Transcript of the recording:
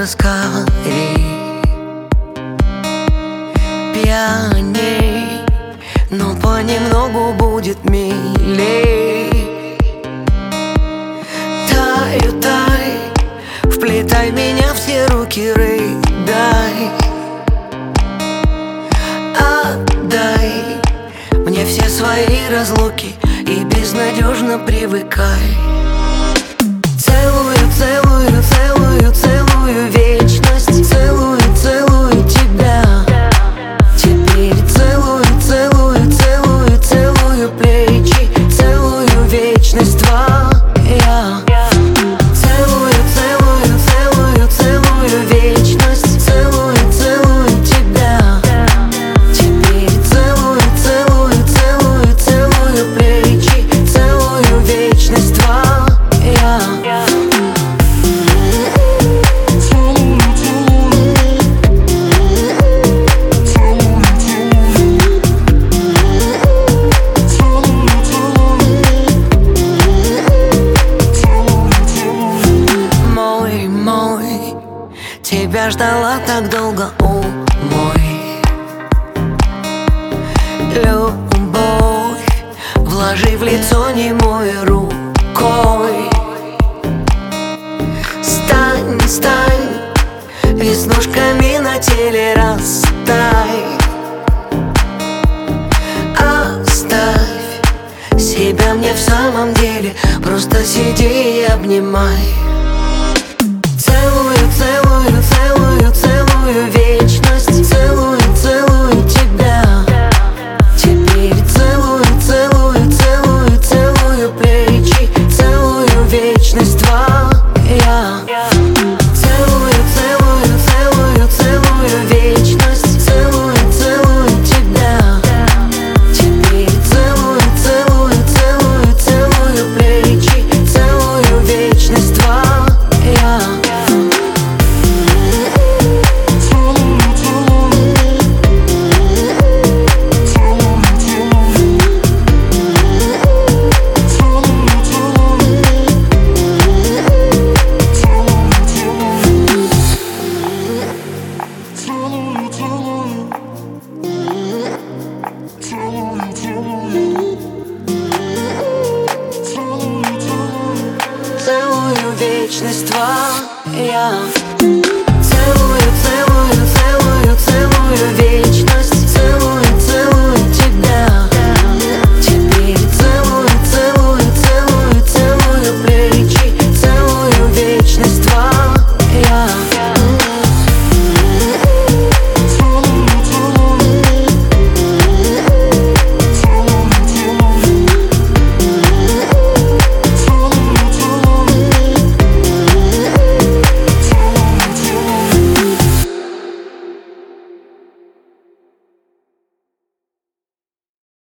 скорей, пьяней, но понемногу будет милей. Таю, тай, вплетай меня в все руки, рыдай. Отдай мне все свои разлуки и безнадежно привыкай. Целую, целую, целую, целую вечность, целую, целую тебя. Теперь целую, целую, целую, целую плечи, целую вечность твоя. Целую, целую, целую, целую вечность, целую, целую тебя. Теперь целую, целую, целую, целую плечи, целую вечность твоя. Тебя ждала так долго, о мой. Любовь, вложи в лицо немой рукой. Стань, стань, веснушками на теле растай. Оставь себя мне в самом деле, просто сиди и обнимай. Целую, целую, целую, целую вечность, целую, целую тебя. Теперь целую, целую, целую, целую плечи, целую вечность твоя. Целую, целую, целую, целую вечность, целую, целую тебя. Теперь целую, целую, целую, целую плечи, целую вечность твоя. Целую вечность твоя.